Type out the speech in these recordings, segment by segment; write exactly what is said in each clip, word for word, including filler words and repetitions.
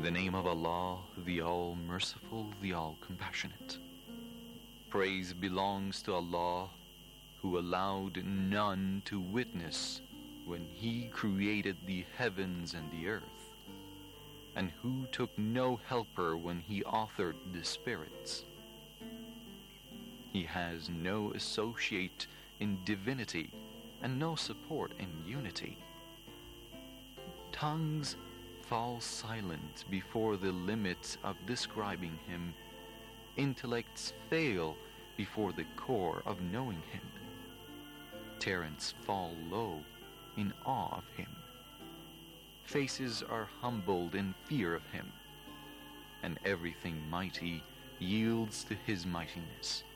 the name of Allah, the All-Merciful, the All-Compassionate. Praise belongs to Allah, who allowed none to witness when He created the heavens and the earth, and who took no helper when He authored the spirits. He has no associate in divinity and no support in unity. Tongues fall silent before the limits of describing Him. Intellects fail before the core of knowing Him. Talents fall low in awe of Him. Faces are humbled in fear of Him, and everything mighty yields to His mightiness.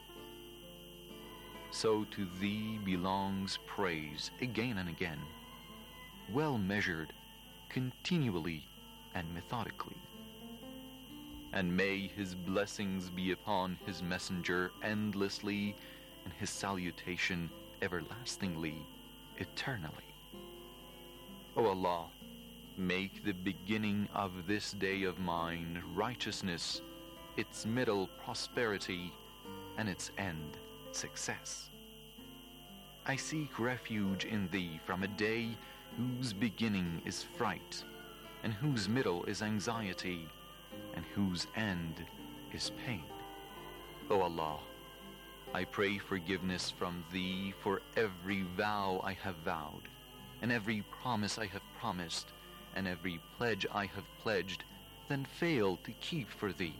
So to Thee belongs praise again and again, well measured, continually and methodically. And may His blessings be upon His messenger endlessly, and His salutation everlastingly, eternally. O Allah, make the beginning of this day of mine righteousness, its middle prosperity, and its end success. I seek refuge in Thee from a day whose beginning is fright, and whose middle is anxiety, and whose end is pain. O Allah, I pray forgiveness from Thee for every vow I have vowed, and every promise I have promised, and every pledge I have pledged, then failed to keep for Thee.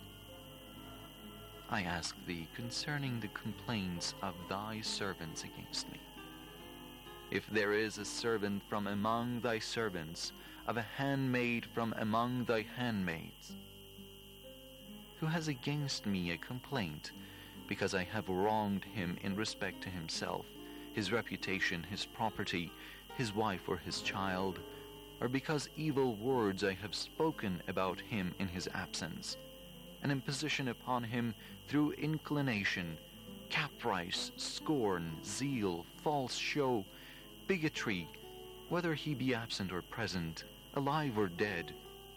I ask Thee concerning the complaints of Thy servants against me. If there is a servant from among Thy servants, of a handmaid from among Thy handmaids, who has against me a complaint, because I have wronged him in respect to himself, his reputation, his property, his wife or his child, or because evil words I have spoken about him in his absence, an imposition upon him through inclination, caprice, scorn, zeal, false show, bigotry, whether he be absent or present, alive or dead,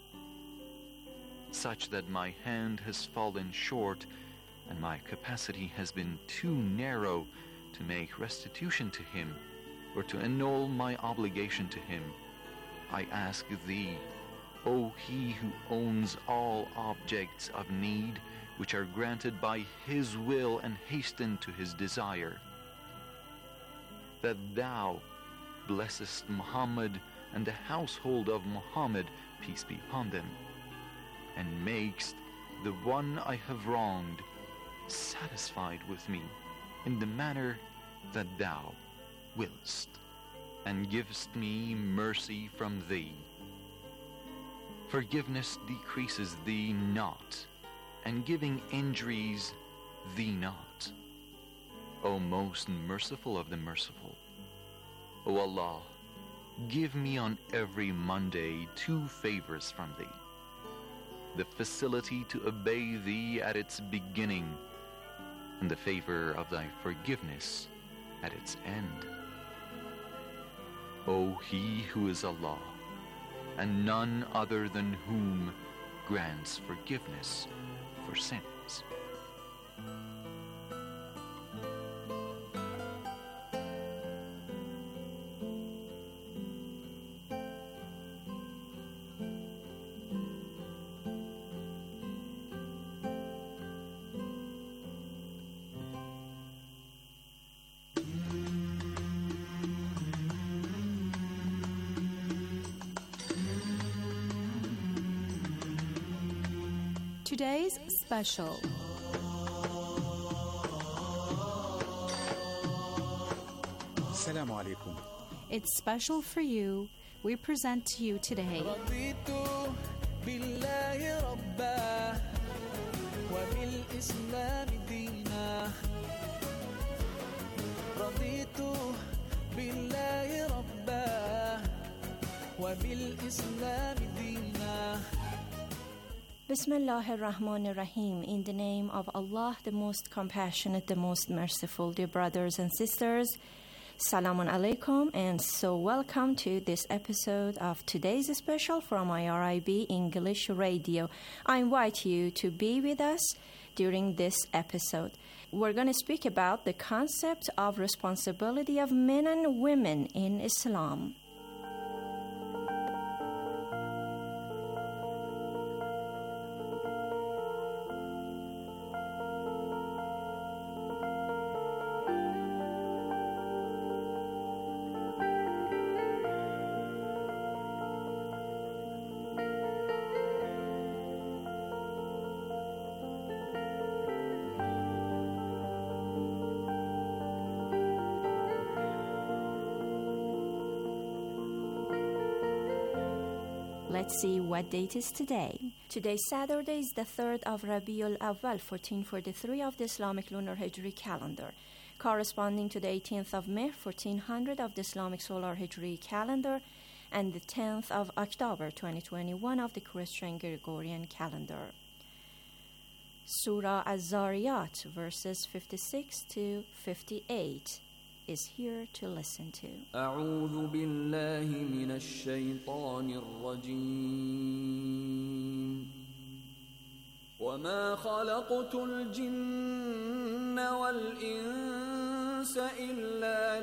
such that my hand has fallen short and my capacity has been too narrow to make restitution to him or to annul my obligation to him, I ask Thee, O He who owns all objects of need, which are granted by His will and hastened to His desire, that Thou blessest Muhammad and the household of Muhammad, peace be upon them, and makest the one I have wronged satisfied with me in the manner that Thou willest, and givest me mercy from Thee. Forgiveness decreases Thee not, and giving injuries Thee not. O most merciful of the merciful, O Allah, give me on every Monday two favors from Thee: the facility to obey Thee at its beginning, and the favor of Thy forgiveness at its end. O He who is Allah, and none other than whom grants forgiveness for sins. Today's special. Assalamu alaikum. It's special for you. We present to you today. Bismillah ar-Rahman ar-Rahim. In the name of Allah, the most compassionate, the most merciful. Dear brothers and sisters, Salamun alaikum, and so welcome to this episode of today's special from I R I B English Radio. I invite you to be with us during this episode. We're going to speak about the concept of responsibility of men and women in Islam. Let's see what date is today. Today, Saturday, is the third of Rabiul Awwal, fourteen forty-three of the Islamic Lunar Hijri calendar, corresponding to the eighteenth of May, fourteen hundred of the Islamic Solar Hijri calendar, and the tenth of October, twenty twenty-one of the Christian Gregorian calendar. Surah Az-Zariyat, verses fifty-six to fifty-eight. Is here to listen to. أعوذ بالله من الشيطان الرجيم وما خلقت الجن والإنس إلا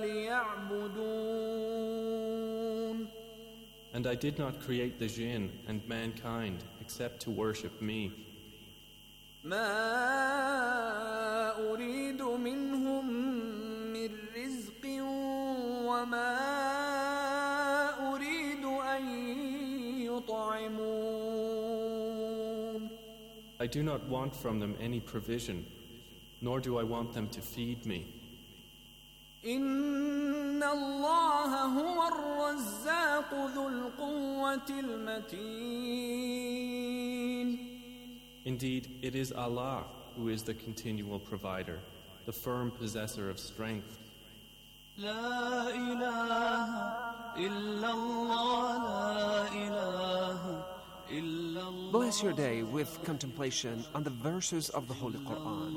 ليعبدون. And I did not create the jinn and mankind except to worship me. ما أريد منهم وما أريد أن يطعمون. I do not want from them any provision, nor do I want them to feed me. إن الله هو الرزاق ذو القوة المتين. Indeed, it is Allah who is the continual provider, the firm possessor of strength. لا إله إلا الله لا إله إلا الله. Bless your day with contemplation on the verses of the Holy Quran.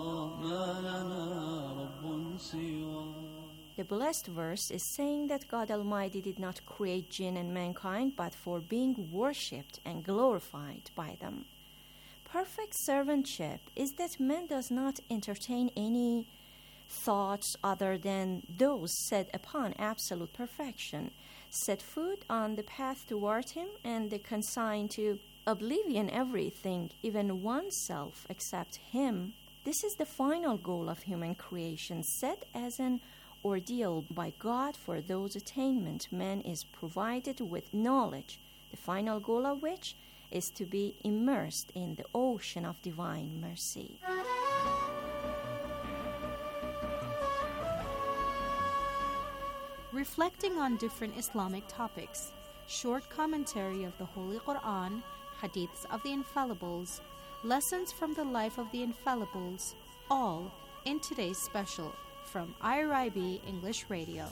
The blessed verse is saying that God Almighty did not create jinn and mankind, but for being worshipped and glorified by them. Perfect servantship is that man does not entertain any thoughts other than those set upon absolute perfection, set foot on the path toward him, and they consign to oblivion everything, even oneself, except him. This is the final goal of human creation, set as an ordeal by God. For those attainment, man is provided with knowledge, the final goal of which is to be immersed in the ocean of divine mercy. Reflecting on different Islamic topics, short commentary of the Holy Quran, hadiths of the Infallibles, lessons from the life of the Infallibles, all in today's special from I R I B English Radio.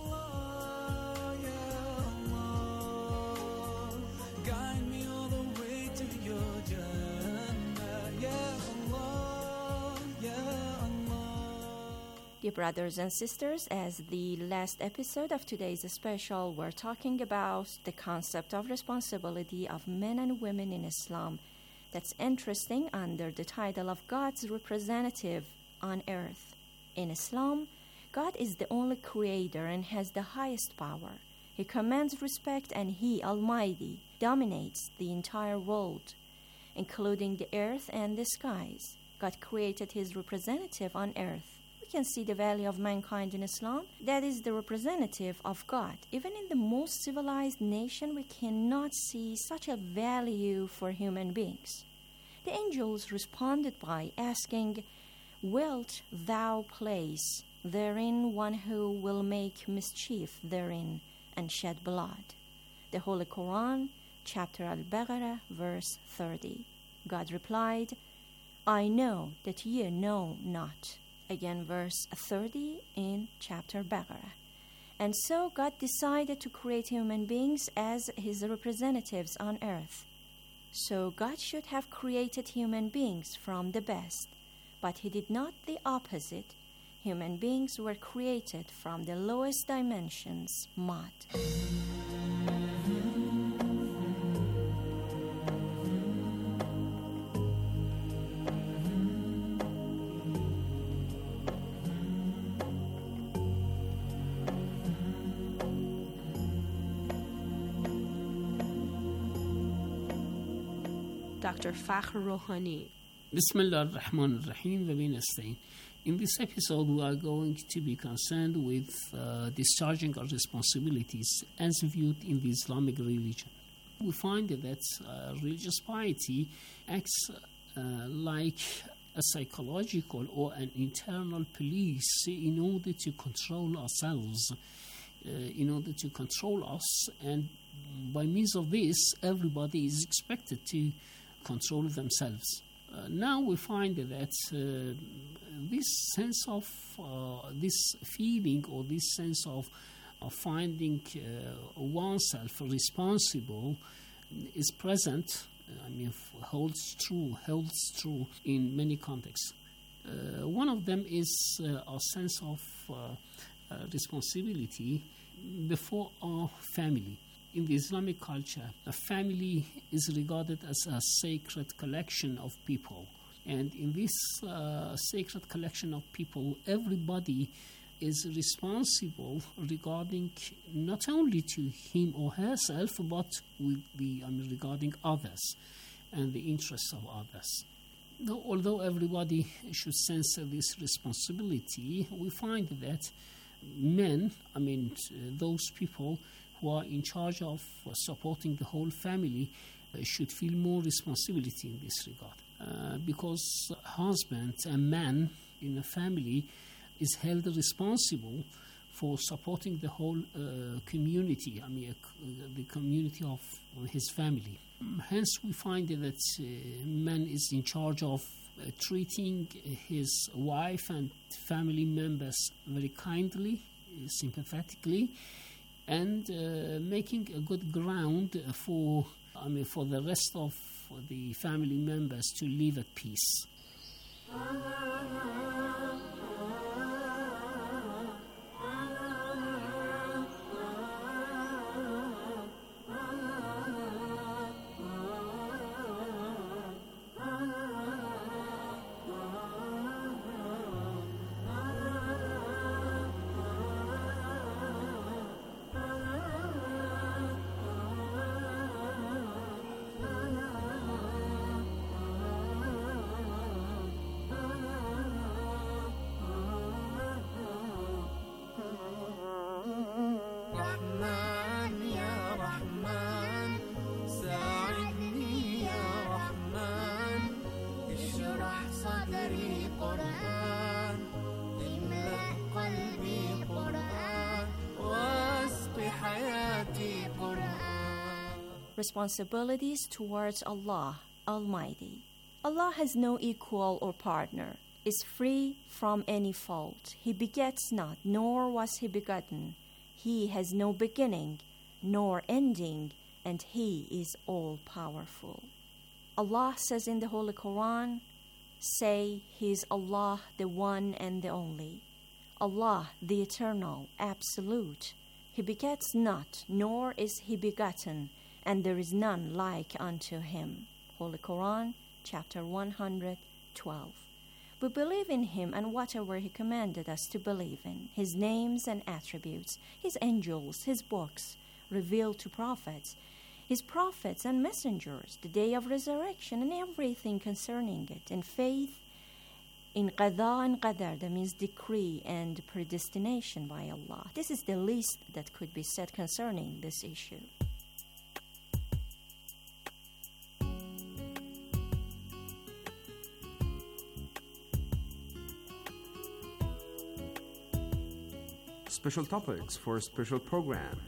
Dear brothers and sisters, as the last episode of today's special, we're talking about the concept of responsibility of men and women in Islam. That's interesting under the title of God's representative on earth. In Islam, God is the only creator and has the highest power. He commands respect, and He, Almighty, dominates the entire world, including the earth and the skies. God created His representative on earth. We can see the value of mankind in Islam. That is the representative of God. Even in the most civilized nation, we cannot see such a value for human beings. The angels responded by asking, "Wilt thou place therein one who will make mischief therein and shed blood?" The Holy Quran, chapter Al-Baqarah, verse thirty. God replied, "I know that ye know not." Again, verse thirty in chapter Baqarah. And so God decided to create human beings as His representatives on earth. So God should have created human beings from the best, but He did not the opposite. human beings were created from the lowest dimensions, mud. Doctor Fakhr Rouhani. Bismillah ar-Rahman ar-Rahim wa bin nasta'in. In this episode, we are going to be concerned with uh, discharging our responsibilities as viewed in the Islamic religion. We find that uh, religious piety acts uh, like a psychological or an internal police in order to control ourselves, uh, in order to control us, and by means of this, everybody is expected to control themselves. Uh, now we find that uh, this sense of, uh, this feeling or this sense of, of finding uh, oneself responsible is present, I mean, holds true, holds true in many contexts. Uh, one of them is uh, a sense of uh, uh, responsibility before our family. In the Islamic culture, a family is regarded as a sacred collection of people. And in this uh, sacred collection of people, everybody is responsible regarding not only to him or herself, but with the, I mean, regarding others and the interests of others. Now, although everybody should sense this responsibility, we find that men, I mean, those people who are in charge of supporting the whole family uh, should feel more responsibility in this regard. Uh, because husband, a man in a family, is held responsible for supporting the whole uh, community, I mean, uh, the community of his family. Hence, we find that uh, man is in charge of uh, treating his wife and family members very kindly, uh, sympathetically, and uh, making a good ground for, I mean, for the rest of the family members to live at peace. Responsibilities towards Allah Almighty. Allah has no equal or partner, is free from any fault. He begets not, nor was he begotten. He has no beginning, nor ending, and he is all-powerful. Allah says in the Holy Quran, say, He is Allah, the one and the only. Allah, the eternal, absolute. He begets not, nor is he begotten, and there is none like unto him. Holy Quran, chapter one hundred twelve. We believe in him and whatever he commanded us to believe in, his names and attributes, his angels, his books, revealed to prophets, his prophets and messengers, the day of resurrection, and everything concerning it, and faith in qada and qadar, that means decree and predestination by Allah. This is the least that could be said concerning this issue. Special topics for a special program.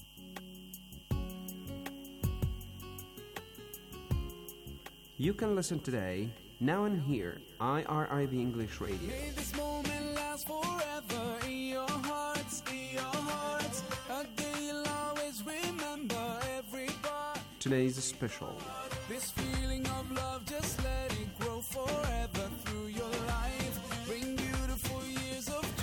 You can listen today, now and here, I R I B English Radio. May this moment last forever in your hearts, in your hearts. A day you'll always remember every part. Today's special. This feeling of love, just let it grow forever through your life. Bring beautiful years of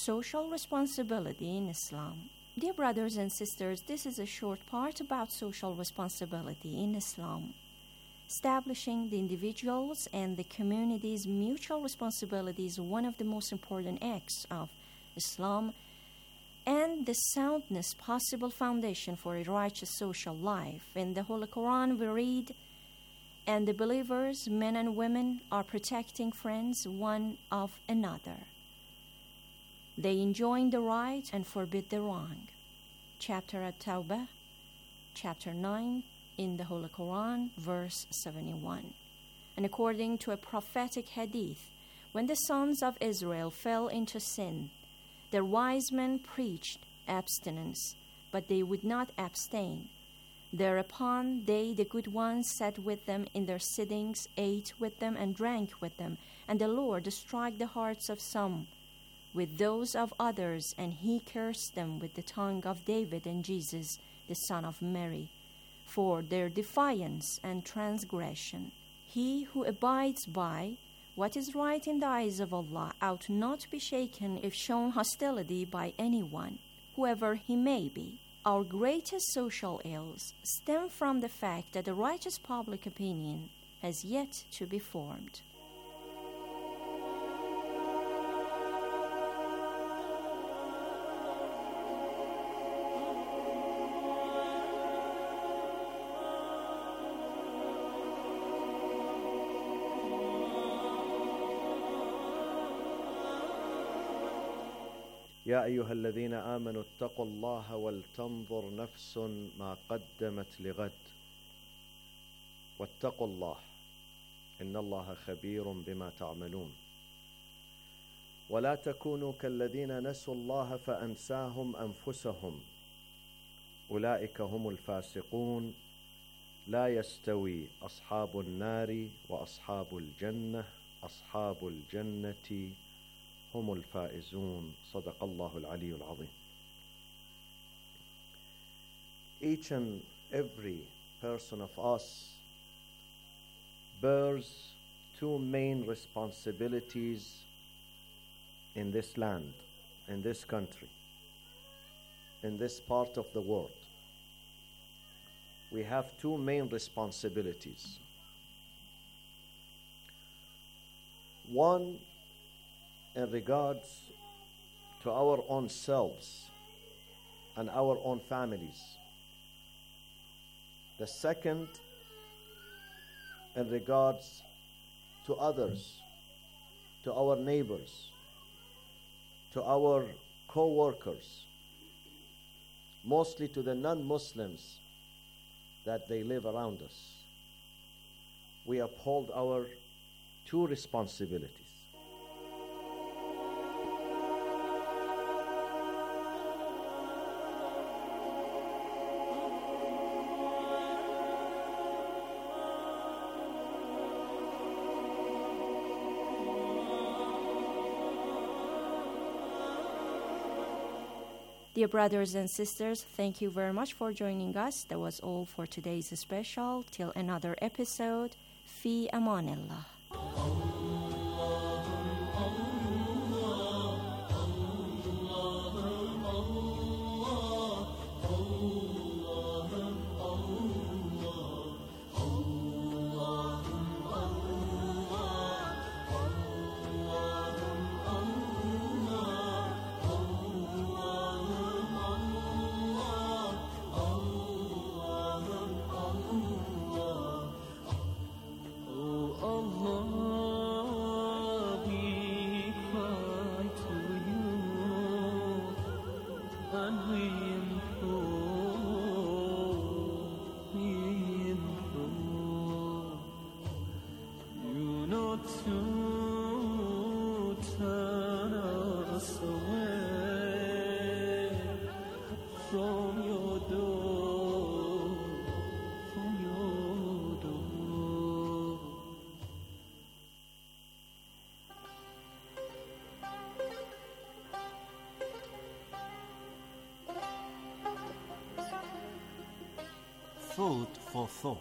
social responsibility in Islam. Dear brothers and sisters, this is a short part about social responsibility in Islam. Establishing the individual's and the community's mutual responsibility is one of the most important acts of Islam and the soundness possible foundation for a righteous social life. In the Holy Quran we read, "And the believers, men and women, are protecting friends one of another. They enjoin the right and forbid the wrong." Chapter At-Tawbah, chapter nine, in the Holy Quran, verse seventy-one. And according to a prophetic hadith, when the sons of Israel fell into sin, their wise men preached abstinence, but they would not abstain. Thereupon they, the good ones, sat with them in their sittings, ate with them, and drank with them. And the Lord struck the hearts of some with those of others, and he cursed them with the tongue of David and Jesus, the son of Mary, for their defiance and transgression. He who abides by what is right in the eyes of Allah ought not be shaken if shown hostility by anyone, whoever he may be. Our greatest social ills stem from the fact that the righteous public opinion has yet to be formed. يا أيها الذين آمنوا اتقوا الله ولتنظر نفس ما قدمت لغد واتقوا الله إن الله خبير بما تعملون ولا تكونوا كالذين نسوا الله فأنساهم أنفسهم أولئك هم الفاسقون لا يستوي أصحاب النار وأصحاب الجنة أصحاب الجنة هم الفائزون صدق الله العلي العظيم. Each and every person of us bears two main responsibilities in this land, in this country, in this part of the world. We have two main responsibilities. One, in regards to our own selves and our own families. The second, in regards to others, to our neighbors, to our co-workers, mostly to the non-Muslims that they live around us. We uphold our two responsibilities. Dear brothers and sisters, thank you very much for joining us. That was all for today's special. Till another episode, Fi Amanillah. Food for thought.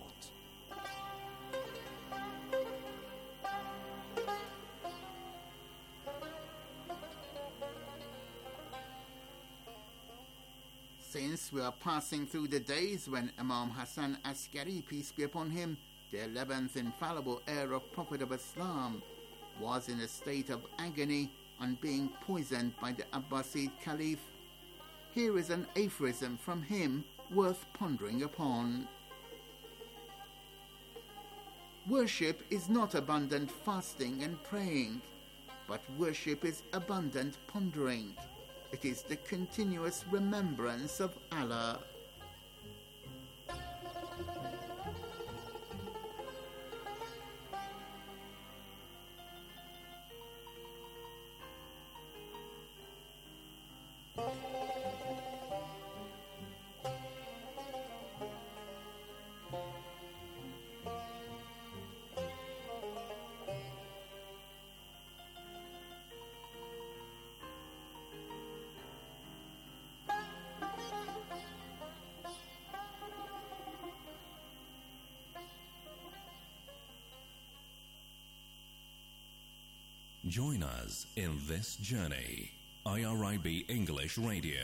Since we are passing through the days when Imam Hassan Askari, peace be upon him, the eleventh infallible heir of Prophet of Islam, was in a state of agony on being poisoned by the Abbasid Caliph, here is an aphorism from him worth pondering upon. Worship is not abundant fasting and praying, but worship is abundant pondering. It is the continuous remembrance of Allah. Join us in this journey. I R I B English Radio.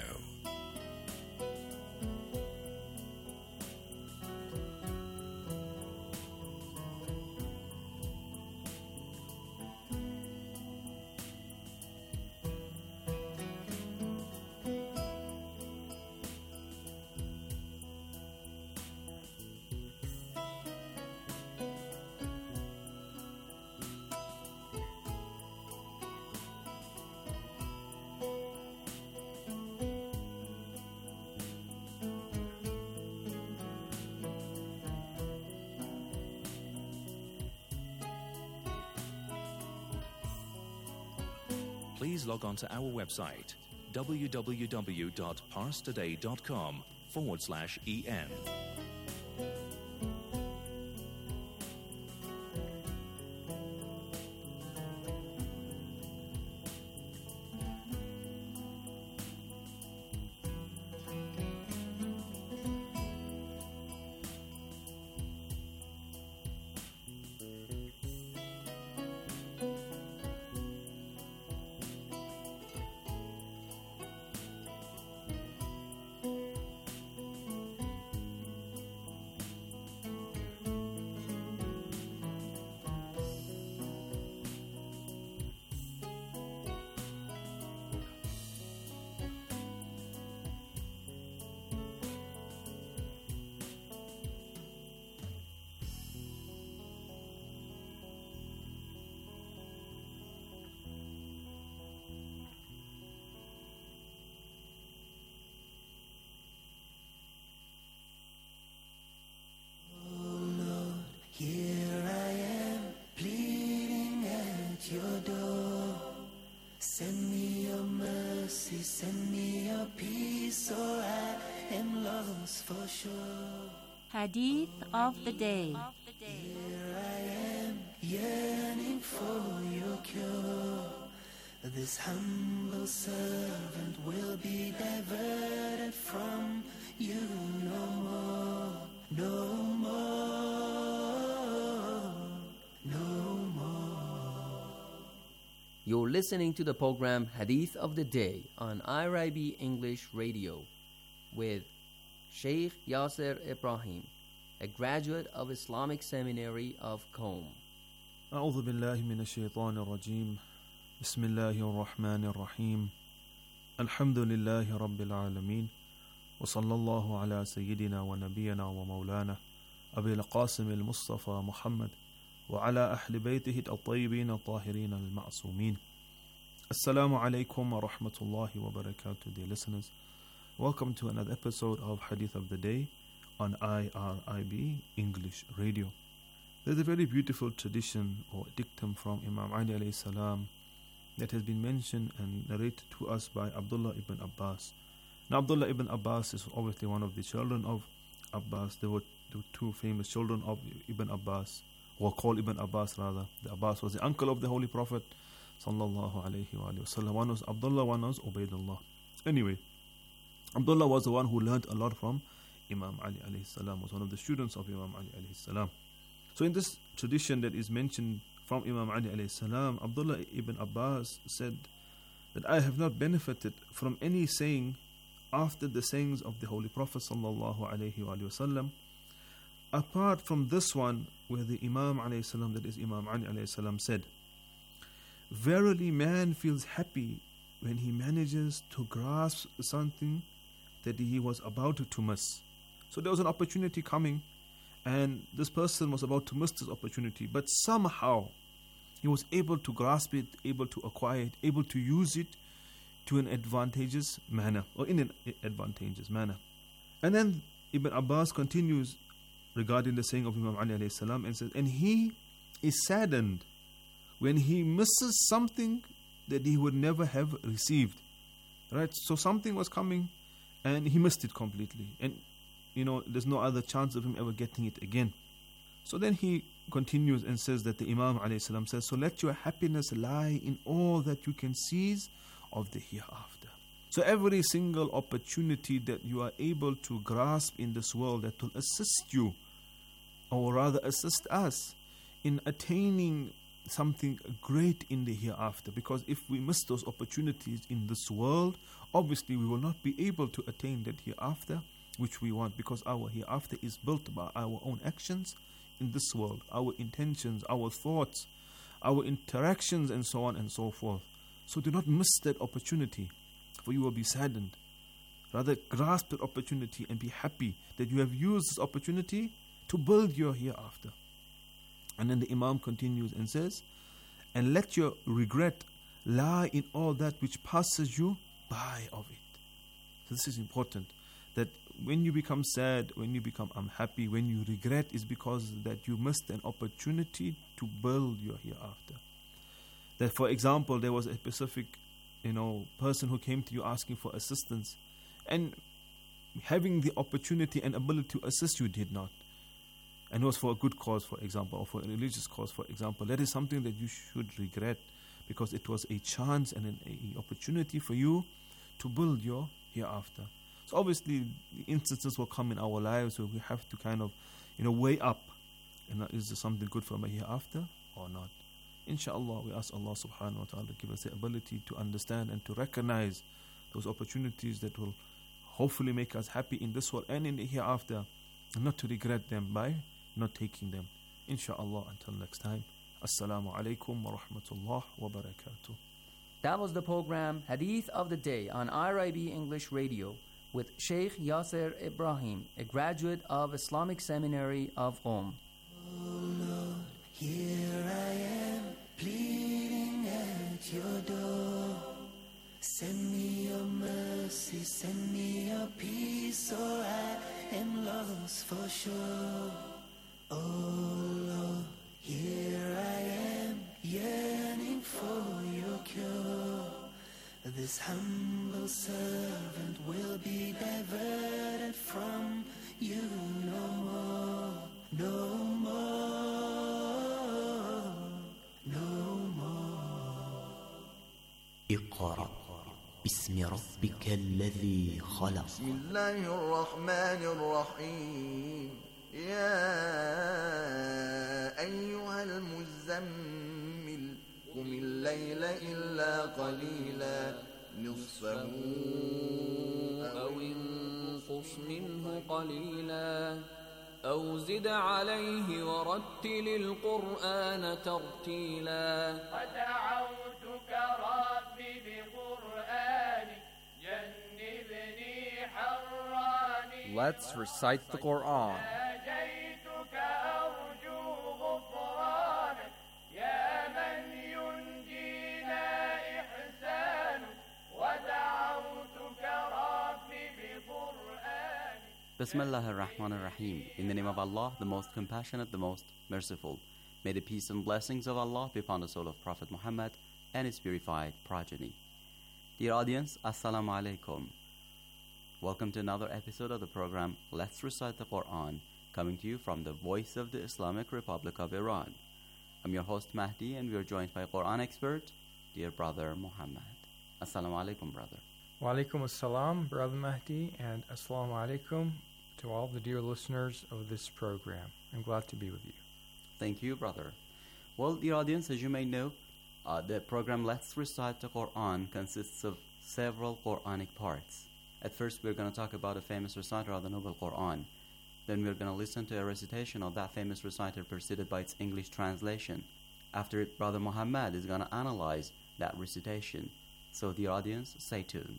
Please log on to our website, www.parstoday.com forward slash EN. Send me your mercy, send me your peace, or I am lost for sure. Hadith of the day. Here I am, yearning for your cure. This humble servant will be diverted from you no more, no more, no more. You're listening to the program Hadith of the Day on I R I B English Radio with Sheikh Yasser Ibrahim, a graduate of Islamic Seminary of Qom. أعوذ بالله من الشيطان الرجيم بسم الله الرحمن الرحيم الحمد لله رب العالمين وصلى الله على سيدنا ونبينا ومولانا أبي القاسم المصطفى محمد وعلى أهل بيته الطيبين الطاهرين المعصومين. Assalamu alaikum wa rahmatullahi wa barakatuh, dear listeners. Welcome to another episode of Hadith of the Day on I R I B English Radio. There's a very beautiful tradition or dictum from Imam Ali alayhi salam that has been mentioned and narrated to us by Abdullah ibn Abbas. Now, Abdullah ibn Abbas is obviously one of the children of Abbas. There were the two famous children of Ibn Abbas, or called Ibn Abbas rather. The Abbas was the uncle of the Holy Prophet sallallahu alayhi wa sallam. One was Abdullah, one was Ubaidullah. Anyway, Abdullah was the one who learned a lot from Imam Ali alayhi salam, was one of the students of Imam Ali alayhi salam. So in this tradition that is mentioned from Imam Ali alayhi salam, Abdullah ibn Abbas said that I have not benefited from any saying after the sayings of the Holy Prophet sallallahu alaihi wasallam, apart from this one where the Imam alayhi salam, that is Imam Ali alayhi salam, said, verily man feels happy when he manages to grasp something that he was about to miss. So there was an opportunity coming, and this person was about to miss this opportunity, but somehow he was able to grasp it, able to acquire it, able to use it to an advantageous manner, or in an advantageous manner. And then Ibn Abbas continues regarding the saying of Imam Ali alayhi salam and says, and he is saddened when he misses something that he would never have received. Right? So something was coming and he missed it completely. And, you know, there's no other chance of him ever getting it again. So then he continues and says that the Imam alayhi salam says, so let your happiness lie in all that you can seize of the hereafter. So every single opportunity that you are able to grasp in this world that will assist you, or rather assist us in attaining something great in the hereafter. Because if we miss those opportunities in this world, obviously we will not be able to attain that hereafter which we want, because our hereafter is built by our own actions in this world, our intentions, our thoughts, our interactions, and so on and so forth. So do not miss that opportunity, for you will be saddened. Rather grasp that opportunity and be happy that you have used this opportunity to build your hereafter. And then the Imam continues and says, and let your regret lie in all that which passes you by of it. So this is important, that when you become sad, when you become unhappy, when you regret, is because that you missed an opportunity to build your hereafter. That, for example, there was a specific, you know, person who came to you asking for assistance, and having the opportunity and ability to assist you did not. And it was for a good cause, for example, or for a religious cause, for example. That is something that you should regret, because it was a chance and an a opportunity for you to build your hereafter. So obviously, the instances will come in our lives where we have to kind of, you know, weigh up, you know, is there something good for my hereafter or not? Inshallah, we ask Allah subhanahu wa ta'ala to give us the ability to understand and to recognize those opportunities that will hopefully make us happy in this world and in the hereafter, and not to regret them by not taking them. Inshallah, until next time. Assalamu alaikum wa rahmatullah wa barakatuh. That was the program Hadith of the Day on I R I B English Radio with Sheikh Yasser Ibrahim, a graduate of Islamic Seminary of Qom. Oh Lord, here I am, pleading at your door. Send me your mercy, send me your peace, or I am lost for sure. Oh Lord, here I am, yearning for your cure. This humble servant will be diverted from you no more, no more, no more. اقرأ باسم ربك الذي خلق. بسم الله الرحمن الرحيم. يا أيها المزمل قم الليل إلا قليلا نصفه أو انقص منه قليلا أو زد عليه ورتل القرآن ترتيلا ودعوتك ربي بقرآني جنبني حراني. Let's recite the Quran. Bismillah ar-Rahman ar-Rahim. In the name of Allah, the most compassionate, the most merciful. May the peace and blessings of Allah be upon the soul of Prophet Muhammad and his purified progeny. Dear audience, Assalamu alaikum. Welcome to another episode of the program Let's Recite the Quran, coming to you from the voice of the Islamic Republic of Iran. I'm your host Mahdi, and we are joined by Quran expert, dear brother Muhammad. Assalamu alaikum, brother. Wa alaikum assalam, Brother Mahdi, and assalamu alaikum to all the dear listeners of this program. I'm glad to be with you. Thank you, brother. Well, dear audience, as you may know, uh, the program Let's Recite the Quran consists of several Quranic parts. At first, we're going to talk about a famous reciter of the Noble Quran. Then we're going to listen to a recitation of that famous reciter preceded by its English translation. After it, Brother Muhammad is going to analyze that recitation. So, dear audience, stay tuned.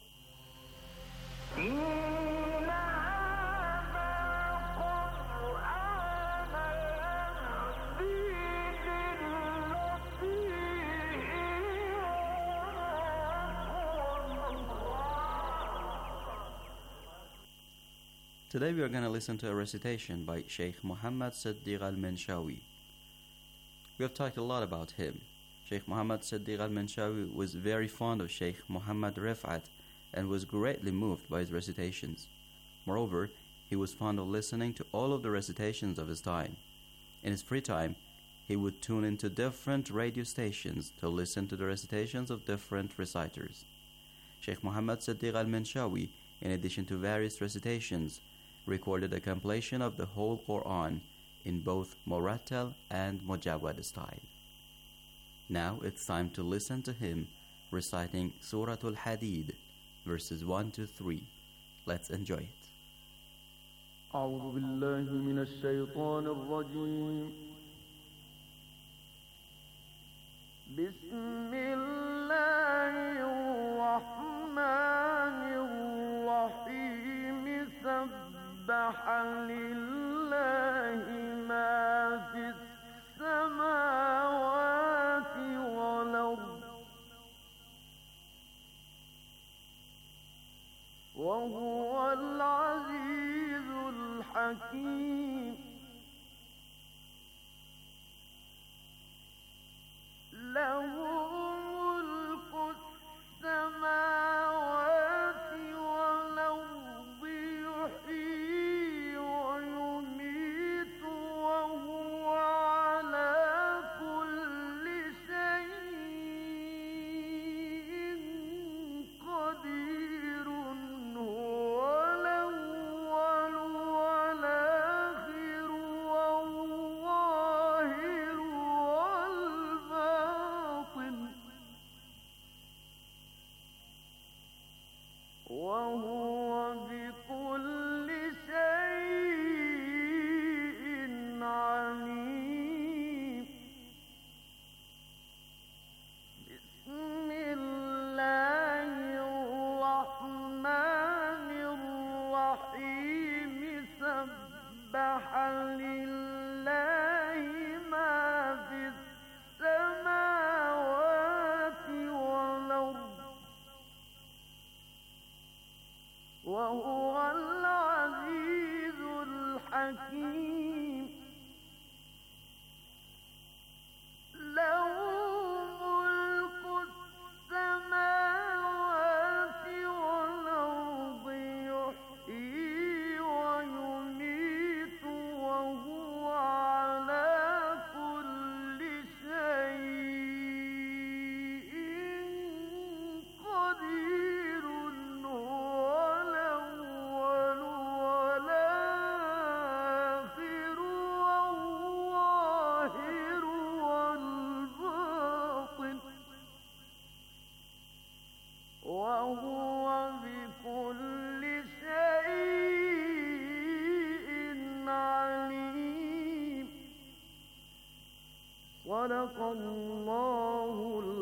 Today we are going to listen to a recitation by Sheikh Muhammad Siddiq al-Minshawi. We have talked a lot about him. Sheikh Muhammad Siddiq al-Minshawi was very fond of Sheikh Muhammad Rif'at and was greatly moved by his recitations. Moreover, he was fond of listening to all of the recitations of his time. In his free time, he would tune into different radio stations to listen to the recitations of different reciters. Sheikh Muhammad Siddiq al-Minshawi, in addition to various recitations, recorded a compilation of the whole Quran in both Murattal and Mujawwad style. Now it's time to listen to him reciting Surah Al-Hadid, verses one to three. Let's enjoy it. أعوذ بالله من الشيطان الرجيم بسم الله الرحمن الرحيم سبح لله ما في السماوات والأرض وهو العزيز الحكيم له ملك السماوات والأرض يحيي ويميت وهو على كل شيء قدير هو الأول والآخر والظاهر والباطن وهو بكل شيء عليم بسم الله الرحمن الرحيم سبح لله ما في السماوات والأرض وهو العزيز الحكيم له ملك السماوات والأرض يحيي ويميت وهو على كل شيء قدير هو الأول والآخر والظاهر والباطن وهو بكل شيء عليم صدق الله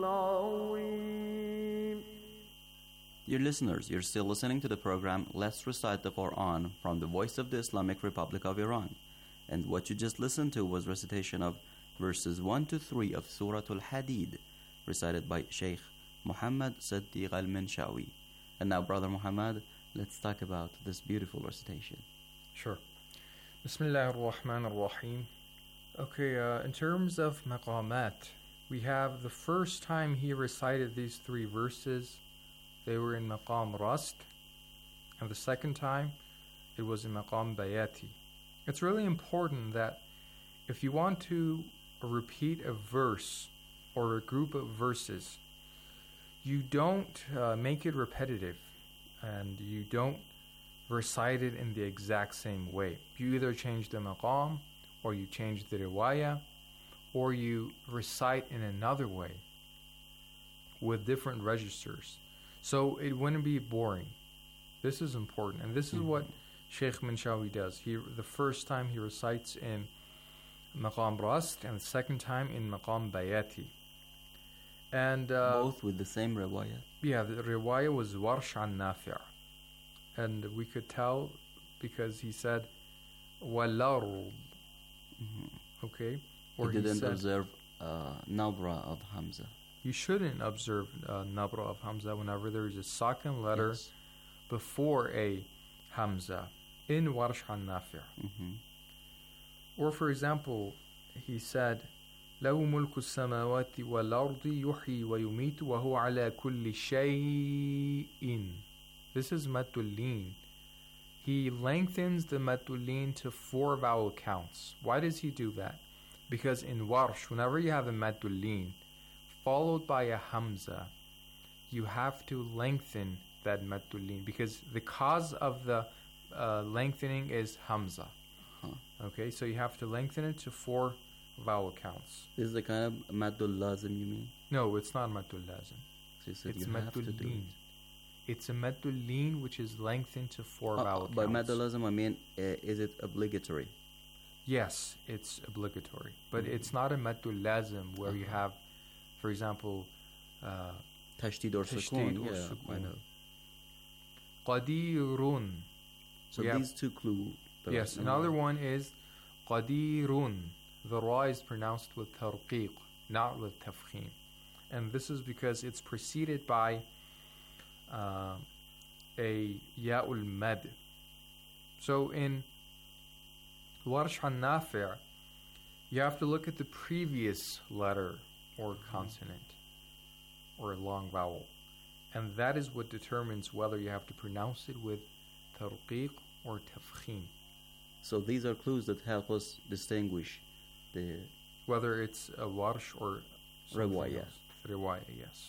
العظيم. Dear listeners, you're still listening to the program Let's Recite the Quran from the Voice of the Islamic Republic of Iran. And what you just listened to was recitation of verses one to three of Surah Al-Hadid, recited by Sheikh Muhammad Siddiq al-Minshawi. And now, Brother Muhammad, let's talk about this beautiful recitation. Sure. Bismillah ar-Rahman ar-Rahim. Okay, uh, in terms of maqamat, we have the first time he recited these three verses, they were in maqam rast, and the second time, it was in maqam bayati. It's really important that if you want to repeat a verse or a group of verses, you don't uh, make it repetitive and you don't recite it in the exact same way. You either change the maqam or you change the riwayah or you recite in another way with different registers. So it wouldn't be boring. This is important, and this is Mhm. what Sheikh Minshawi does. He the first time he recites in Maqam Rast, and the second time in Maqam Bayati. And uh, Both with the same riwayah. yeah, the riwayah was Warsh an Nafi', and we could tell because he said Walard. Mm-hmm. Okay, He didn't said, observe uh, Nabra of Hamza. You shouldn't observe uh, Nabra of Hamza whenever there is a sakin letter Yes. before a Hamza in Warsh an Nafi'. Mm-hmm. Or for example, he said, له ملك السماوات والأرض يحيي ويميت وهو على كل شيء. This is Matulin. He lengthens the Matulin to four vowel counts. Why does he do that? Because in Warsh, whenever you have a Matulin followed by a Hamza, you have to lengthen that Matulin because the cause of the uh, lengthening is Hamza. Huh. Okay, so you have to lengthen it to four vowel counts. This is the kind of Maddul Lazim you mean? No, it's not Maddul Lazim. So you said It's you have to do Maddul it. It's a Maddul Lin which is lengthened to four Uh, vowel by counts. Maddul Lazim, I mean, uh, is it obligatory? Yes, it's obligatory. But Mhm. it's not a Maddul Lazim where you Uh-huh. have, for example, uh, Tashdid or Tashdid Sukun, or yeah, I Sukun. know. Qadirun. So We have- these two clue. the Yes, rest. another one is Qadirun. The ra is pronounced with tarqiq, not with tafkhim. And this is because it's preceded by uh, a ya'ul mad. So in Warsh an Nafi', you have to look at the previous letter or consonant or a long vowel. And that is what determines whether you have to pronounce it with tarqiq or tafkhim. So these are clues that help us distinguish the Whether it's a warsh or something Riwayah. else. Riwayah, yes.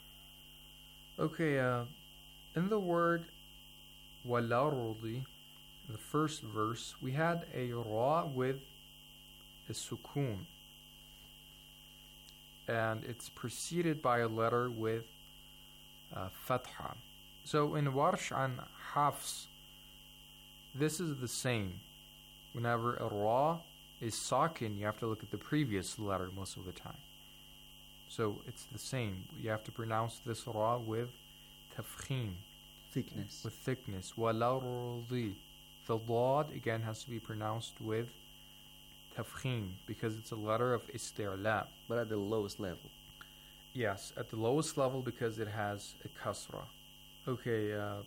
Okay, uh, in the word walarudi, the first verse, we had a ra with a sukun. And it's preceded by a letter with uh, fatha. So in warsh an hafs, this is the same. Whenever a ra is sakin, you have to look at the previous letter most of the time. So it's the same. You have to pronounce this ra with tafkhim, thickness. with thickness. Walardi. The dad again has to be pronounced with tafkhim because it's a letter of isti'la. But at the lowest level. Yes, at the lowest level because it has a kasra. Okay, uh,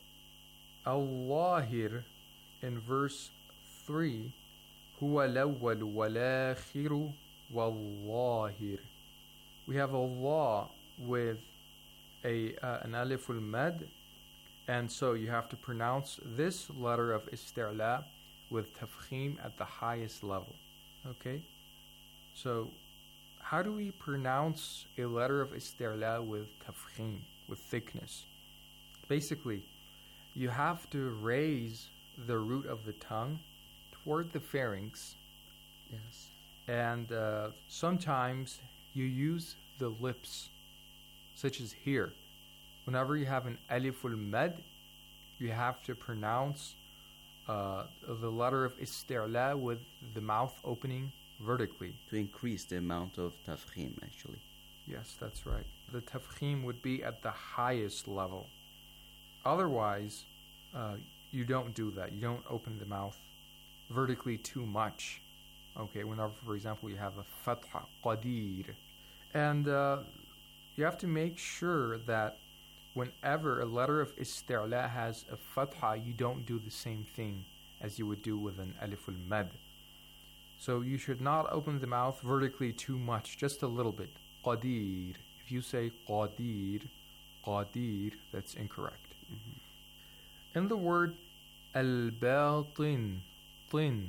Allahir in verse three, huwa al-awwal wal-akhiru wal-lahir. We have Allah with a uh, an alif al-mad, and so you have to pronounce this letter of isti'la with tafkhim at the highest level. Okay? So, how do we pronounce a letter of isti'la with tafkhim, with thickness? Basically, you have to raise the root of the tongue toward the pharynx. Yes. And uh, sometimes you use the lips, such as here. Whenever you have an alif al-mad, you have to pronounce uh, the letter of isti'la with the mouth opening vertically. To increase the amount of tafkhim, actually. Yes, that's right. The tafkhim would be at the highest level. Otherwise, uh, you don't do that. You don't open the mouth vertically too much. Okay, whenever, for example, you have a fatha, qadir. And uh, you have to make sure that whenever a letter of isti'la has a fatha, you don't do the same thing as you would do with an alif al-mad. So you should not open the mouth vertically too much, just a little bit. Qadir. If you say qadir, qadir, that's incorrect. Mm-hmm. In the word al-batin, tin,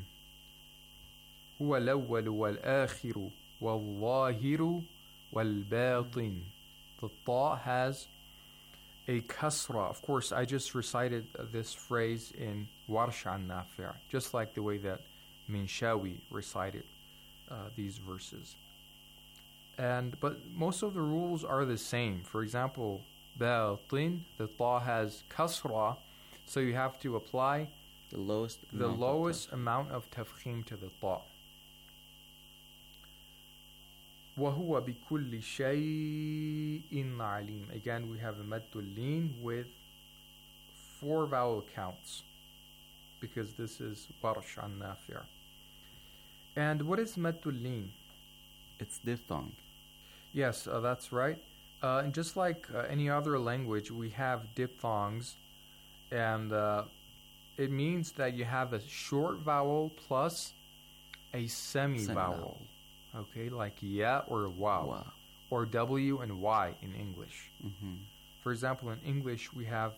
huwa al-awwal wal-akhiru wal-zahiru wal-batin. The ta has a kasra. Of course, I just recited this phrase in Warsh an Nafi', just like the way that Minshawi recited uh, these verses. And but most of the rules are the same. For example, batin, the ta has kasra, So you have to apply the lowest the amount lowest amount of tafkhim to the ta. وَهُوَ بِكُلِّ شَيْءٍ عَلِيمٍ. Again, we have a maddul lin with four vowel counts, because this is Warsh an Nafi'. And what is maddul lin? It's diphthong. Yes, uh, that's right. Uh, and just like uh, any other language, we have diphthongs, and uh, it means that you have a short vowel plus a semi-vowel. Semi-vowel. Okay, like ya or wow, Wow. or w and y in English. Mhm. For example, in English we have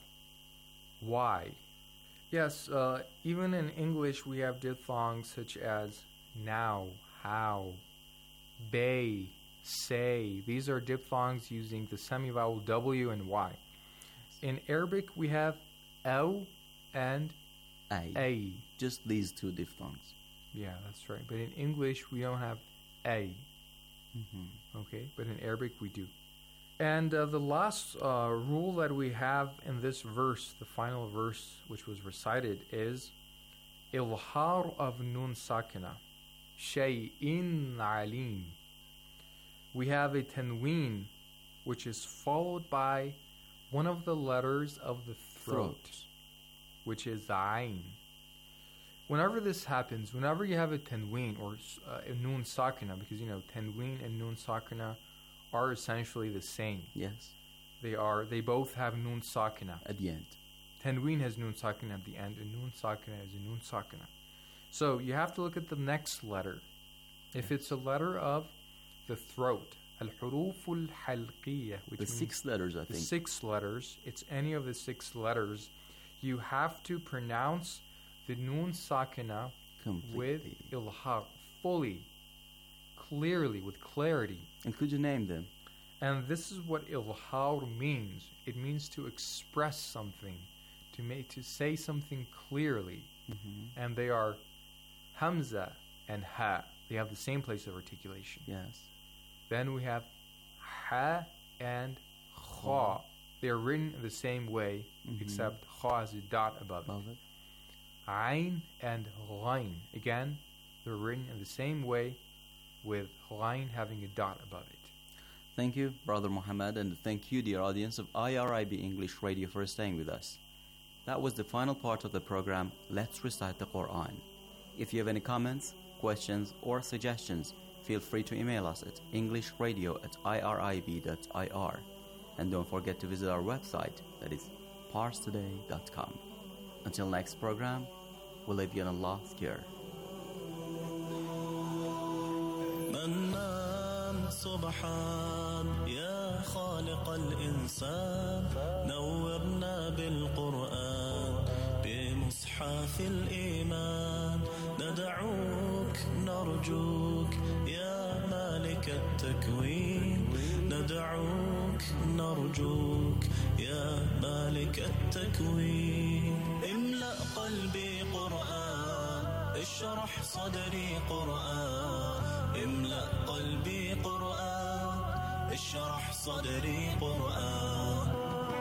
y. Yes, uh, even in English we have diphthongs such as now, how, bay, say. These are diphthongs using the semi-vowel w and y. In Arabic we have l and A. a. Just these two diphthongs. Yeah, that's right. But in English we don't have a. Mhm. Okay, but in Arabic we do. And uh, the last uh, rule that we have in this verse, the final verse which was recited, is ilhar of nun sakina, shay'in alim. We have a tanween which is followed by one of the letters of the throat, Throat. which is ayn. Whenever this happens, whenever you have a tanween or uh, a nun sakina, because you know tanween and nun sakina are essentially the same. Yes. They are. They both have nun sakina at the end. Tanween has nun sakina at the end, and nun sakina is a nun sakina. So you have to look at the next letter. If it's a letter of the throat, al-huruf al-halqiyya, which The means six letters, I the think. six letters. It's any of the six letters. You have to pronounce the nun sakina with ilhaq fully, clearly, with clarity. And could you name them? And this is what ilhar means. It means to express something, to make to say something clearly. Mhm. And they are hamza and ha. They have the same place of articulation. Yes. Then we have ha and kha. They are written in the same way, Mhm. except kha has a dot above Above it. it. Ayn and ghayn. Again, they're written in the same way, with ghayn having a dot above it. Thank you, Brother Muhammad, and thank you, dear audience of I R I B English Radio, for staying with us. That was the final part of the program, Let's Recite the Quran. If you have any comments, questions, or suggestions, feel free to email us at englishradio at irib dot I R. And don't forget to visit our website, that is pars today dot com. Until next program, we'll leave you in Allah's care. منان سبحان يا خالق الإنسان نورنا بالقرآن بمصحف الإيمان ندعوك نرجوك يا مالك التكوين ندعوك نرجوك يا مالك التكوين املأ قلبي قرآن اشرح صدري قرآن املأ قلبي قرآن اشرح صدري قرآن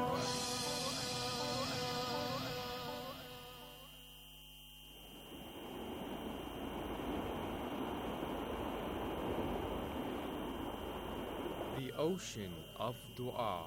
The ocean of dua.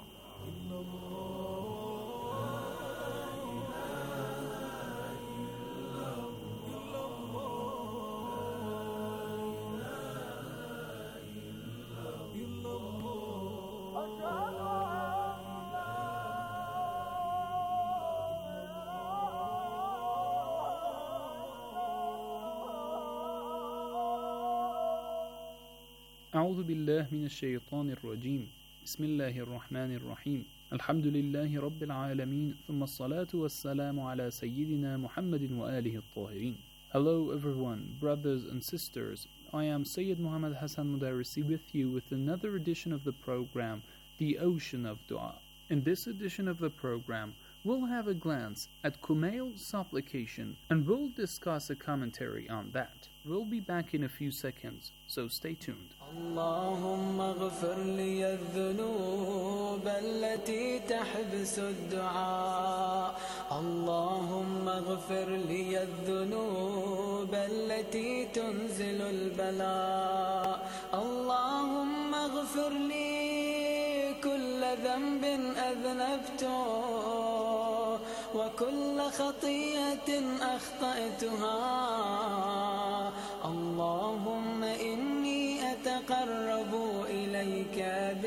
أعوذ بالله من الشيطان الرجيم بسم الله الرحمن الرحيم الحمد لله رب العالمين ثم الصلاة والسلام على سيدنا محمد وآله الطاهرين. Hello everyone, brothers and sisters. I am Sayyid Muhammad Hassan Mudarrisi with you with another edition of the program, The Ocean of Dua. In this edition of the program, we'll have a glance at Kumail's supplication and we'll discuss a commentary on that. We'll be back in a few seconds, so stay tuned. اللهم اغفر لي الذنوب التي تحبس الدعاء اللهم اغفر لي الذنوب التي تنزل البلاء اللهم اغفر لي كل ذنب أذنبته وكل خطيئة أخطأتها اللهم إني أتقرب إليك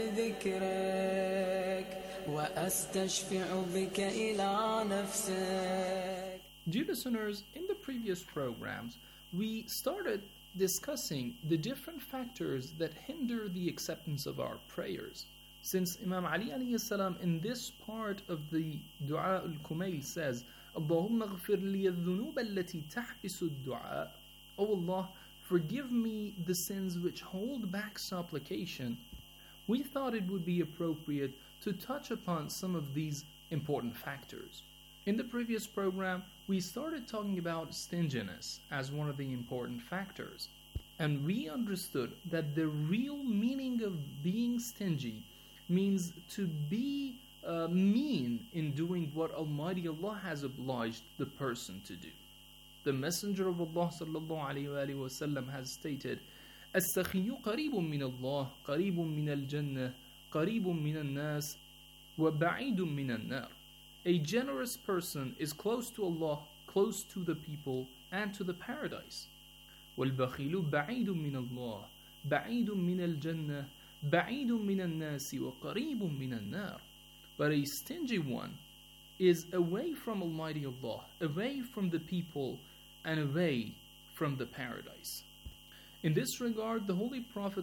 بذكرك وأستشفع بك إلى نفسك. Dear listeners, in the previous programs, we started discussing the different factors that hinder the acceptance of our prayers. Since Imam Ali alayhi salam in this part of the Dua al-Kumail says, Allahumma ghafir li al-dhunub allati tahbisu al-du'a, O Allah, forgive me the sins which hold back supplication, we thought it would be appropriate to touch upon some of these important factors. In the previous program, we started talking about stinginess as one of the important factors. And we understood that the real meaning of being stingy means to be uh, mean in doing what Almighty Allah has obliged the person to do. The Messenger of Allah sallallahu alayhi wa sallam has stated, "As-sakhiyu qaribun min Allah, qaribun min al-jannah, qaribun min al-nas, wa ba'idun min al-nar." A generous person is close to Allah, close to the people, and to the paradise. وَالْبَخِيلُ بَعِيدٌ مِّنَ اللَّهِ بَعِيدٌ مِّنَ الْجَنَّةِ بَعِيدٌ مِّنَ النَّاسِ وَقَرِيبٌ مِّنَ النَّارِ. But a stingy one is away from Almighty Allah, away from the people, and away from the paradise. In this regard, the Holy Prophet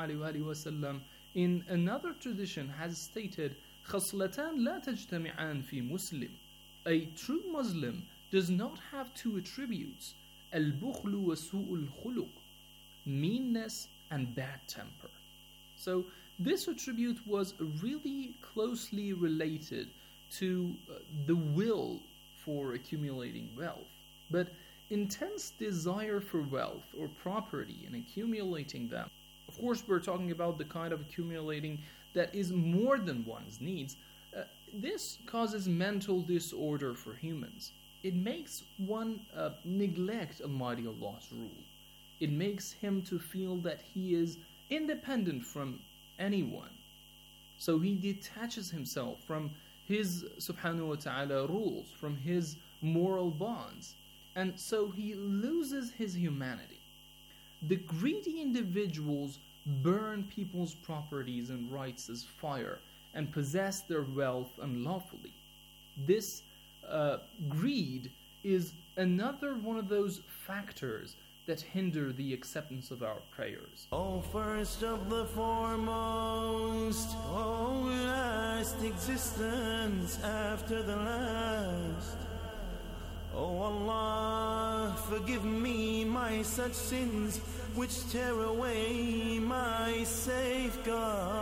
ﷺ in another tradition has stated, خَصْلَتَانْ لَا تَجْتَمِعَانْ فِي مُسْلِمٍ. A true Muslim does not have two attributes, الْبُخْلُ وَسُوءُ الْخُلُقِ, meanness and bad temper. So this attribute was really closely related to uh, the will for accumulating wealth. But intense desire for wealth or property and accumulating them, of course we're talking about the kind of accumulating that is more than one's needs, uh, this causes mental disorder for humans. It makes one uh, neglect Almighty Allah's rule. It makes him to feel that he is independent from anyone. So he detaches himself from his subhanahu wa ta'ala rules, from his moral bonds, and so he loses his humanity. The greedy individuals burn people's properties and rights as fire and possess their wealth unlawfully. This uh, greed is another one of those factors that hinder the acceptance of our prayers. Oh, first of the foremost, oh, last existence after the last. Oh Allah, forgive me my such sins which tear away my safeguards.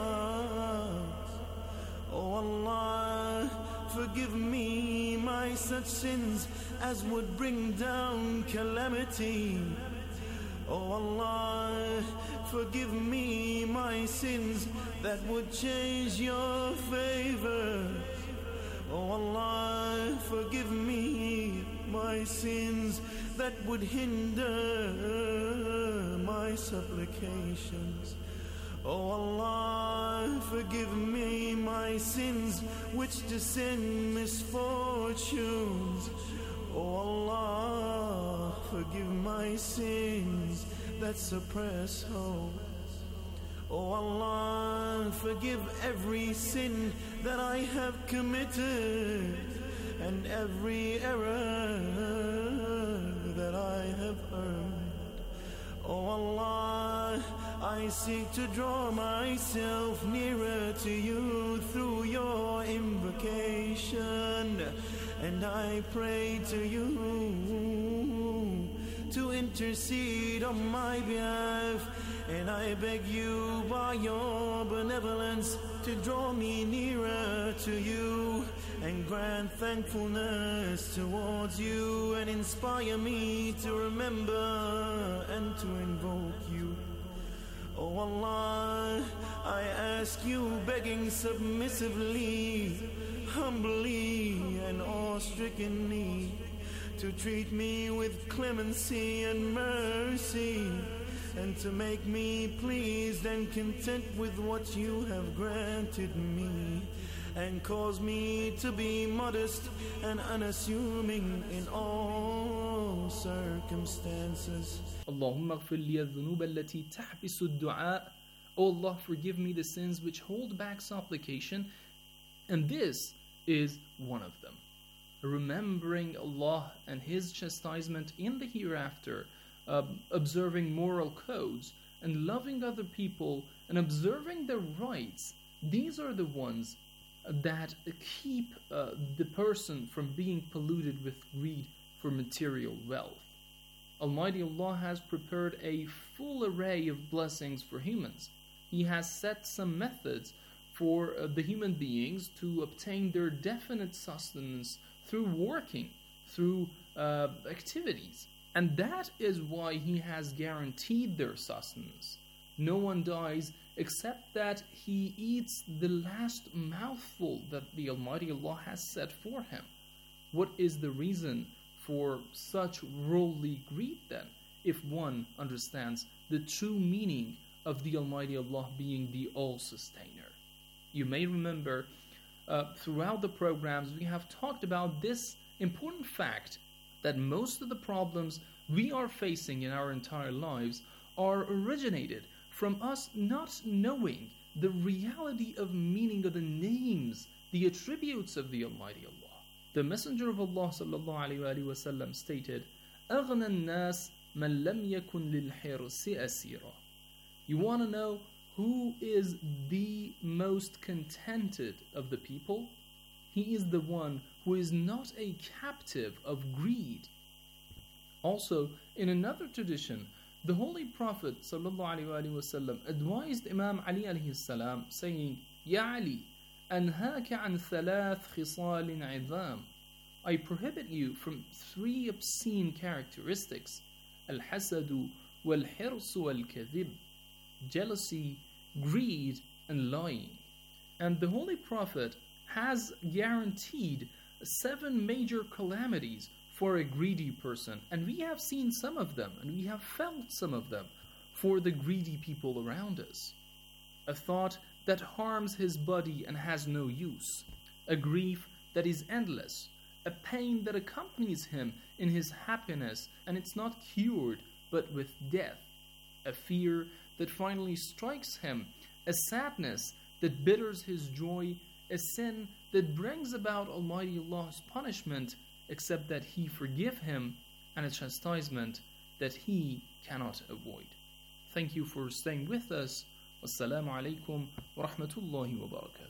Oh Allah, forgive me my such sins as would bring down calamity. Oh Allah, forgive me my sins that would change your favor. Oh Allah, forgive me my sins that would hinder my supplications. Oh Allah, forgive me my sins which descend misfortunes. Oh Allah, forgive my sins that suppress hope. Oh Allah, forgive every sin that I have committed and every error that I have earned. Oh Allah, I seek to draw myself nearer to you through your invocation, and I pray to you to intercede on my behalf And I beg you by your benevolence to draw me nearer to you and grant thankfulness towards you and inspire me to remember and to invoke you. Oh Allah, I ask you begging submissively, humbly and awe-strickenly to treat me with clemency and mercy, and to make me pleased and content with what you have granted me, and cause me to be modest and unassuming in all circumstances. اللهم اغفر لي الذنوب التي تحبس الدعاء. O Allah, forgive me the sins which hold back supplication, and this is one of them. Remembering Allah and His chastisement in the hereafter, uh, observing moral codes, and loving other people, and observing their rights, these are the ones that keep uh, the person from being polluted with greed for material wealth. Almighty Allah has prepared a full array of blessings for humans. He has set some methods for uh, the human beings to obtain their definite sustenance through working, through uh, activities. And that is why He has guaranteed their sustenance. No one dies except that he eats the last mouthful that the Almighty Allah has set for him. What is the reason for such worldly greed then, if one understands the true meaning of the Almighty Allah being the all-sustainer? You may remember uh, throughout the programs we have talked about this important fact that most of the problems we are facing in our entire lives are originated from us not knowing the reality of meaning of the names, the attributes of the Almighty Allah. The Messenger of Allah sallallahu alaihi wasallam stated, أغنى الناس من لم يكن للحرص أسيرا. You want to know who is the most contented of the people? He is the one who is not a captive of greed. Also, in another tradition, the Holy Prophet ﷺ advised Imam Ali alayhi salam, saying, Ya Ali, أنهاك عن ثلاث خصال عظام. I prohibit you from three obscene characteristics: الحسد والحرص والكذب, jealousy, greed, and lying. And the Holy Prophet has guaranteed seven major calamities for a greedy person, and we have seen some of them, and we have felt some of them for the greedy people around us. A thought that harms his body and has no use, a grief that is endless, a pain that accompanies him in his happiness and it's not cured but with death, a fear that finally strikes him, a sadness that bitters his joy, a sin that brings about Almighty Allah's punishment, except that He forgive him, and a chastisement that he cannot avoid. Thank you for staying with us. Wassalamu alaikum wa rahmatullahi wa barakatuh.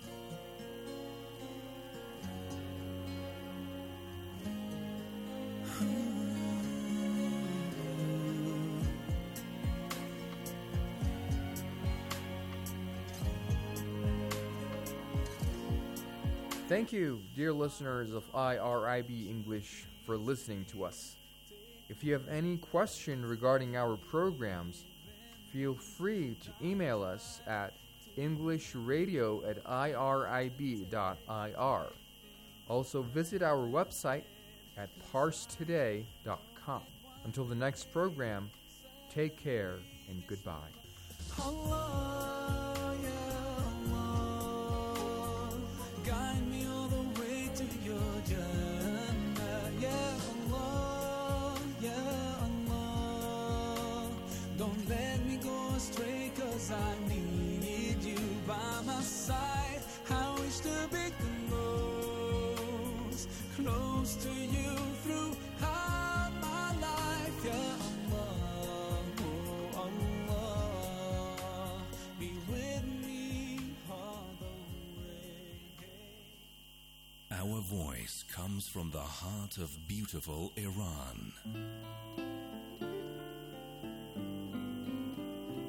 Thank you, dear listeners of I R I B English, for listening to us. If you have any question regarding our programs, feel free to email us at englishradio at irib dot I R. Also visit our website at parse today dot com. Until the next program, take care and goodbye. Allah, ya Allah, guide me all the way to your Jannah. Ya Allah, ya Allah, don't let me go astray, 'cause I need you by my side. I wish to be close, close to you throughout my life. Ya Allah, oh Allah, be with me all the way. Our voice comes from the heart of beautiful Iran.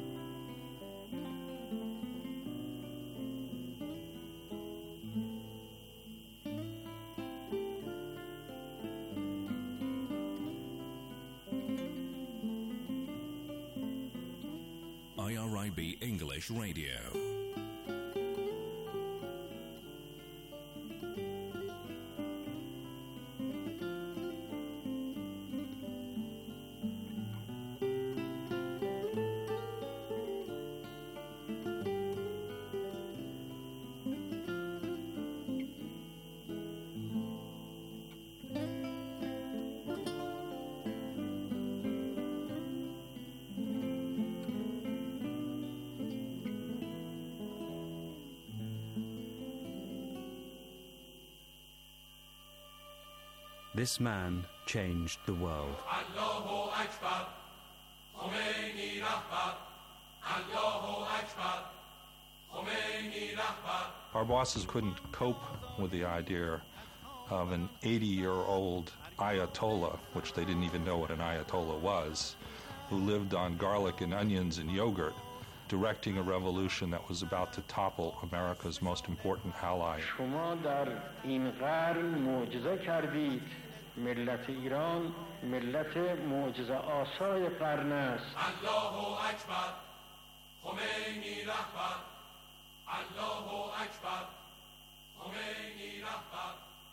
I B English Radio. This man changed the world. Allahu Akbar, Khomeini Rahbar, Allahu Akbar, Khomeini Rahbar. Our bosses couldn't cope with the idea of an eighty-year-old Ayatollah, which they didn't even know what an Ayatollah was, who lived on garlic and onions and yogurt, directing a revolution that was about to topple America's most important ally. شما در این قرن معجزه کردید. ملت ایران ملت معجزه آسای قرن است. Allahu Akbar, Khomeini Rahbar, Allahu Akbar, Khomeini Rahbar,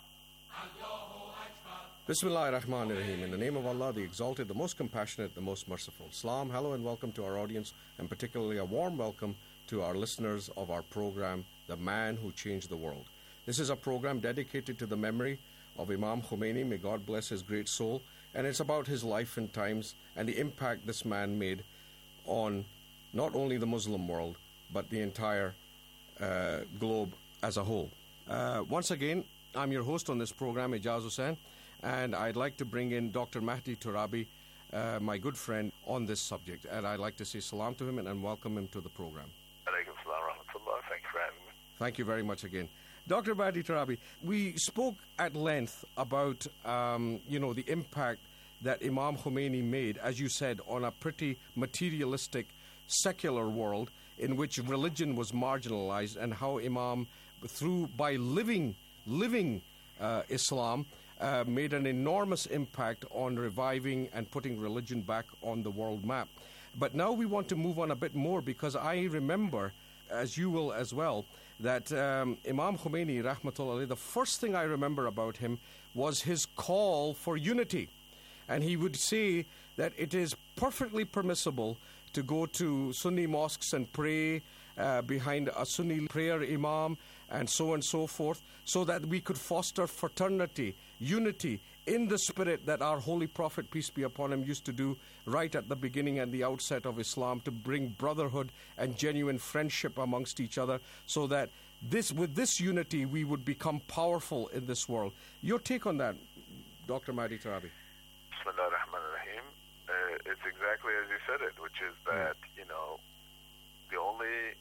Allahu Akbar. Bismillah ar-Rahman ar-Rahim. In the name of Allah, the Exalted, the Most Compassionate, the Most Merciful. Salam, hello and welcome to our audience, and particularly a warm welcome to our listeners of our program, The Man Who Changed the World. This is a program dedicated to the memory of Imam Khomeini, may God bless his great soul, and it's about his life and times and the impact this man made on not only the Muslim world, but the entire uh, globe as a whole. Uh, once again, I'm your host on this program, Ijaz Hussain, and I'd like to bring in Doctor Mahdi Turabi, uh, my good friend, on this subject. And I'd like to say salam to him and, and welcome him to the program. Alaikum salam wa rahmatullah. Thank you for having me. Thank you very much again. Doctor Mahdi Turabi, we spoke at length about, um, you know, the impact that Imam Khomeini made, as you said, on a pretty materialistic, secular world in which religion was marginalized, and how Imam, through by living, living uh, Islam, uh, made an enormous impact on reviving and putting religion back on the world map. But now we want to move on a bit more, because I remember, as you will as well, that um, Imam Khomeini, rahmatullah alayhi, the first thing I remember about him was his call for unity. And he would say that it is perfectly permissible to go to Sunni mosques and pray uh, behind a Sunni prayer imam and so on and so forth, so that we could foster fraternity, unity, in the spirit that our Holy Prophet, peace be upon him, used to do right at the beginning and the outset of Islam, to bring brotherhood and genuine friendship amongst each other, so that this, with this unity we would become powerful in this world. Your take on that, Doctor Mahdi Turabi? Bismillah ar-Rahman ar-Rahim. Uh, it's exactly as you said it, which is that, you know, the only,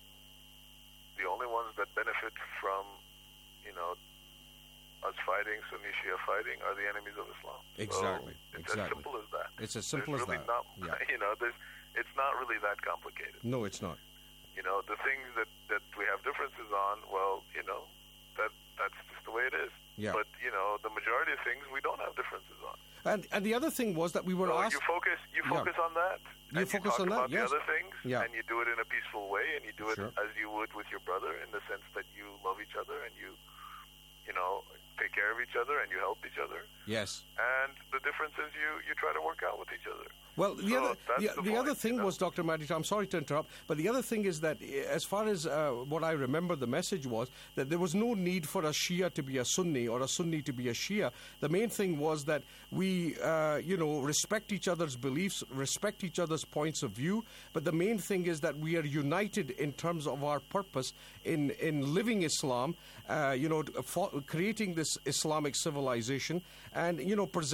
the only ones that benefit from, you know, us fighting, Sunni Shia fighting, are the enemies of Islam. Exactly. So it's exactly. as simple as that. It's as simple there's as really that. Not, yeah. You know, there's, it's not really that complicated. No, it's not. You know, the things that, that we have differences on, well, you know, that that's just the way it is. Yeah. But, you know, the majority of things we don't have differences on. And and the other thing was that we were so asked... you focus, you focus yeah. on that. You and focus you talk on about that, yes. the other things, yeah. and you do it in a peaceful way, and you do it sure. as you would with your brother, in the sense that you love each other and you, you know, take care of each other and you help each other. Yes. And the difference is you, you try to work out with each other. Well, the so other the, the, the point, other thing you know? was, Doctor Mahdi, I'm sorry to interrupt, but the other thing is that, as far as uh, what I remember, the message was that there was no need for a Shia to be a Sunni or a Sunni to be a Shia. The main thing was that we, uh, you know, respect each other's beliefs, respect each other's points of view, but the main thing is that we are united in terms of our purpose in, in living Islam, uh, you know, for creating this Islamic civilization, and, you know, presenting